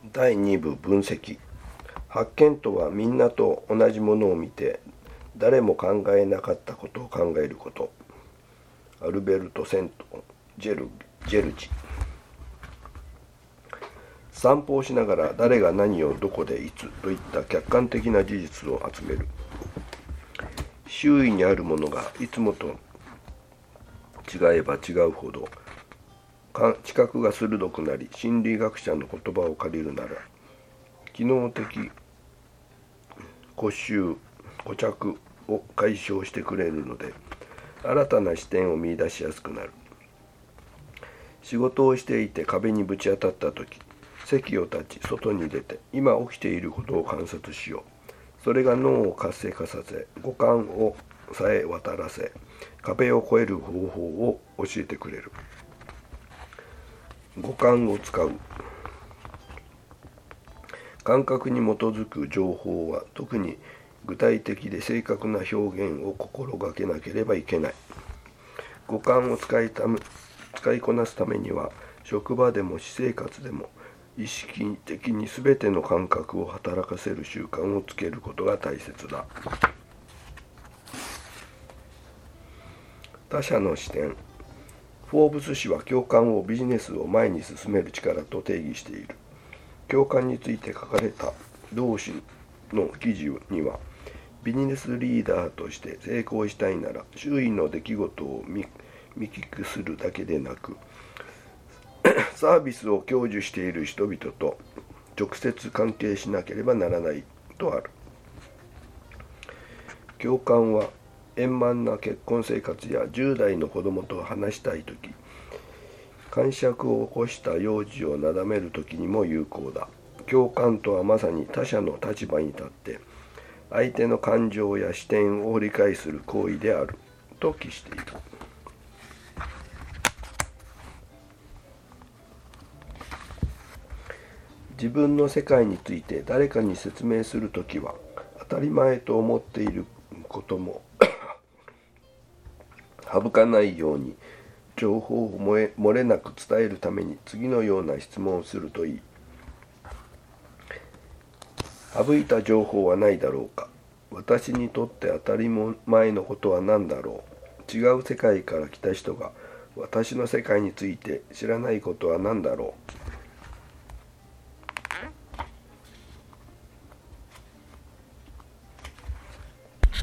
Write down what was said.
第2部分析。発見とはみんなと同じものを見て誰も考えなかったことを考えること。アルベルト・セント・ジェルジ。散歩をしながら誰が何をどこでいつといった客観的な事実を集める。周囲にあるものがいつもと違えば違うほど知覚が鋭くなり、心理学者の言葉を借りるなら機能的固着を解消してくれるので、新たな視点を見出しやすくなる。仕事をしていて壁にぶち当たった時、席を立ち外に出て今起きていることを観察しよう。それが脳を活性化させ、五感をさえ渡らせ、壁を越える方法を教えてくれる。五感を使う。感覚に基づく情報は特に具体的で正確な表現を心がけなければいけない。五感を使いこなすためには、職場でも私生活でも意識的に全ての感覚を働かせる習慣をつけることが大切だ。他者の視点。フォーブス氏は共感をビジネスを前に進める力と定義している。共感について書かれた同種の記事には、ビジネスリーダーとして成功したいなら周囲の出来事を見聞きするだけでなく、サービスを享受している人々と直接関係しなければならないとある。共感は円満な結婚生活や10代の子供と話したいとき、癇癪を起こした幼児をなだめるときにも有効だ。共感とはまさに他者の立場に立って相手の感情や視点を理解する行為であると記している。自分の世界について誰かに説明するときは、当たり前と思っていることも省かないように情報を漏れなく伝えるために次のような質問をするといい。省いた情報はないだろうか。私にとって当たり前のことは何だろう。違う世界から来た人が私の世界について知らないことは何だろう。